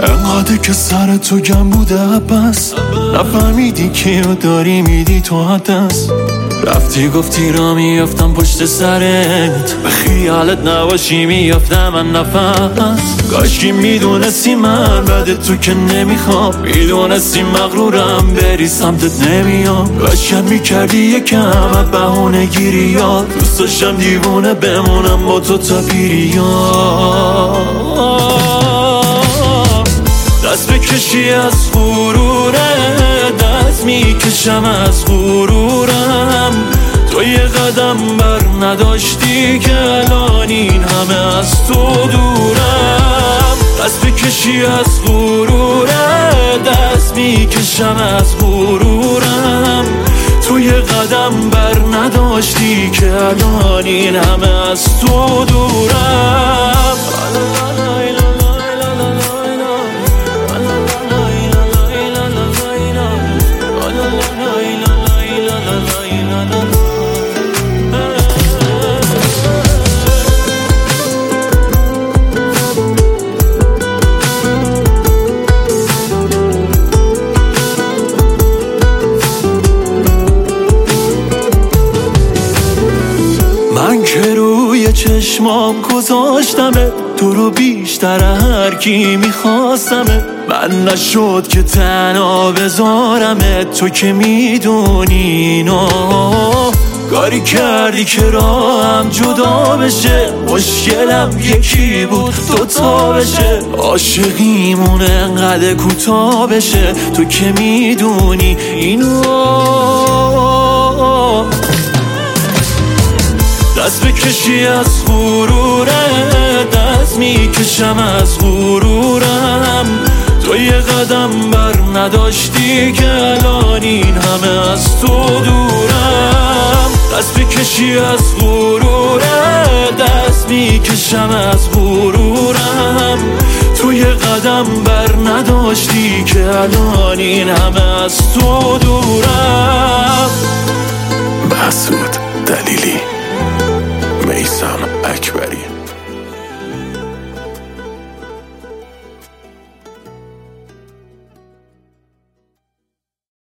انقدر که سر تو گم بوده بس نفهمیدی کیو داری میدی تو دست رفتی گفتی را میافتم پشت سرت به خیالت نباشی میافتم من نفس کاشکی میدونستی من بعد تو که نمیخوام میدونستی مغرورم بری سمتت نمیام کاشکت میکردی یکم بهونه گیری یاد دوست داشتم دیوونه بمونم با تو تا پیریان دست بکشی از غروره دست میکشم از غرورم تو یه قدم بر نداشتی که الان این همه از تو دورم دست بکشی از غروره دست میکشم از غرورم تو یه قدم بر نداشتی که الان این همه از تو دورم من که روی چشمام گذاشتمه تو رو بیشتر هر کی میخواستمه من نشد که تنها بذارمه تو که میدونی اینو کاری کردی که راهم جدا بشه مشکلم یکی بود دوتا بشه عاشقیمون انقدر کوتاه بشه تو که میدونی اینو دست بکشی از غروره دست میکشم از غرورم تو یه قدم بر نداشتی که الان این همه از تو دورم دست بکشی از غروره دست میکشم از غرورم تو یه قدم بر نداشتی که الان این همه از تو دورم. مسعود